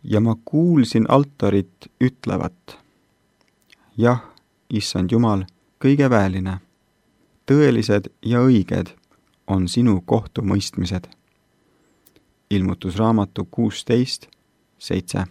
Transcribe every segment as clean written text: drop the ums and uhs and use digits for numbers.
ja ma kuulsin altarit ütlevat: jah, issand Jumal, kõige väeline, tõelised ja õiged on sinu kohtumõistmised. Ilmutusraamatu 16:7.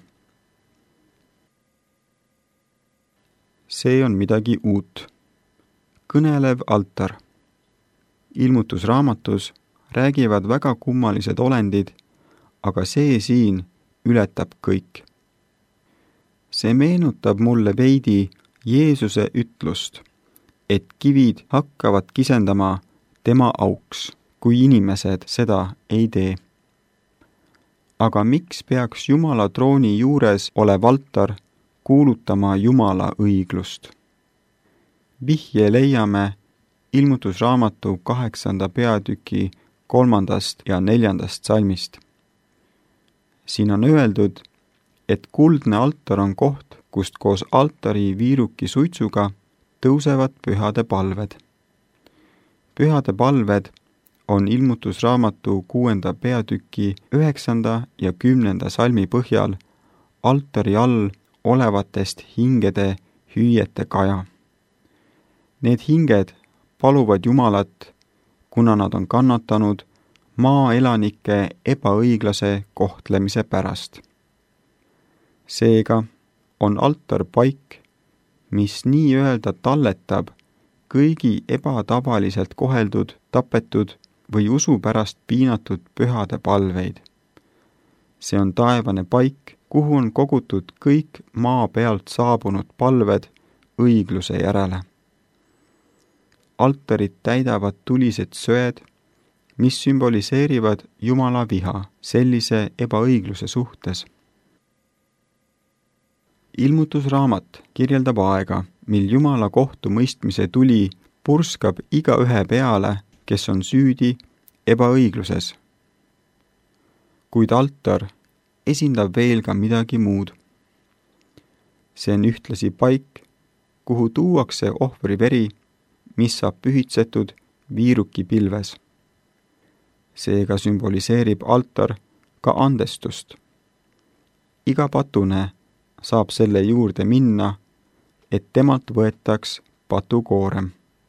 See on midagi uut. Kõnelev altar. Ilmutusraamatus räägivad väga kummalised olendid, aga see siin ületab kõik. See meenutab mulle veidi Jeesuse ütlust, et kivid hakkavad kisendama tema auks, kui inimesed seda ei tee. Aga miks peaks Jumala trooni juures olev altar kuulutama Jumala õiglust? Vihje leiame Ilmutusraamatu 8. peatüki 3. ja 4. salmist. Siin on öeldud, et kuldne altar on koht, kust koos altari viiruki suitsuga tõusevad pühade palved. Pühade palved on Ilmutusraamatu 6. peatüki 9. ja 10. salmi põhjal altari all olevatest hingede hüüete kaja. Need hinged paluvad Jumalat, kuna nad on kannatanud maaelanike ebaõiglase kohtlemise pärast. Seega on altar paik, mis nii-öelda talletab kõigi ebatavaliselt koheldud, tapetud või usu pärast piinatud pühade palveid. See on taevane paik, kuhu on kogutud kõik maa pealt saabunud palved õigluse järele. Altarid täidavad tulised söed, mis sümboliseerivad Jumala viha sellise ebaõigluse suhtes. Ilmutusraamat kirjeldab aega, mil Jumala kohtumõistmise tuli purskab igaühe peale, kes on süüdi ebaõigluses. Kuid altar esindab veel ka midagi muud. See on ühtlasi paik, kuhu tuuakse ohvri veri, mis saab pühitsetud viiruki pilves. Seega sümboliseerib altar ka andestust. Iga patune saab selle juurde minna, et temalt võetaks patukoorem.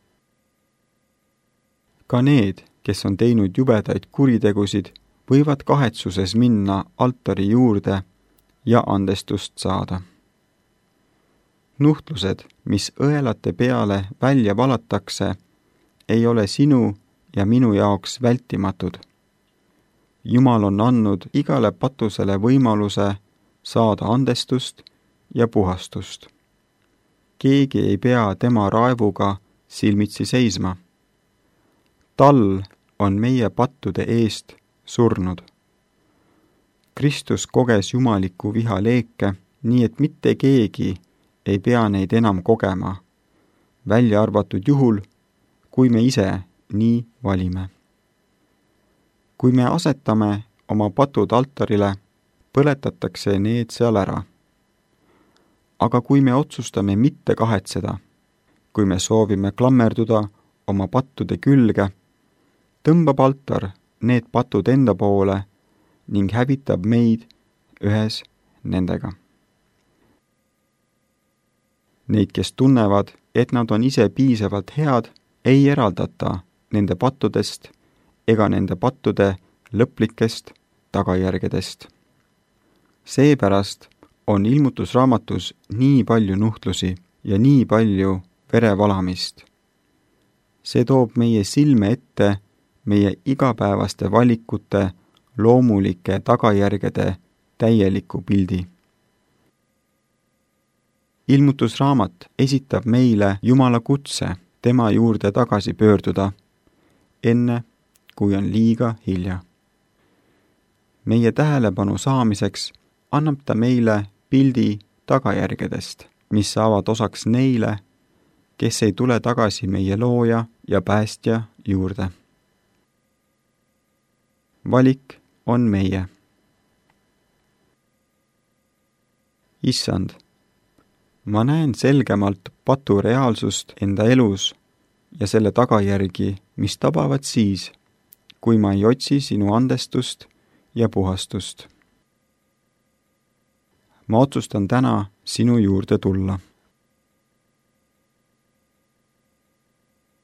Ka need, kes on teinud jubedaid kuritegusid, võivad kahetsuses minna altari juurde ja andestust saada. Nuhtlused, mis õelate peale välja valatakse, ei ole sinu ja minu jaoks vältimatud. Jumal on andnud igale patusele võimaluse saada andestust ja puhastust. Keegi ei pea tema raevuga silmitsi seisma. Tal on meie pattude eest surnud. Kristus koges jumaliku viha leeke, nii et mitte keegi ei pea neid enam kogema, välja arvatud juhul, kui me ise nii valime. Kui me asetame oma patud altarile, põletatakse need seal ära. Aga kui me otsustame mitte kahetseda, kui me soovime klammerduda oma pattude külge, tõmbab altar need patud enda poole ning hävitab meid ühes nendega. Neid, kes tunnevad, et nad on ise piisavalt head, ei eraldata nende pattudest ega nende pattude lõplikest tagajärgedest. Seepärast on Ilmutusraamatus nii palju nuhtlusi ja nii palju verevalamist. See toob meie silme ette meie igapäevaste valikute loomulike tagajärgede täieliku pildi. Ilmutusraamat esitab meile Jumala kutse tema juurde tagasi pöörduda, enne kui on liiga hilja. Meie tähelepanu saamiseks annab ta meile pildi tagajärgedest, mis saavad osaks neile, kes ei tule tagasi meie looja ja päästja juurde. Valik on meie. Issand, ma näen selgemalt patu reaalsust enda elus ja selle tagajärgi, mis tabavad siis, kui ma ei otsi sinu andestust ja puhastust. ma otsustan täna sinu juurde tulla.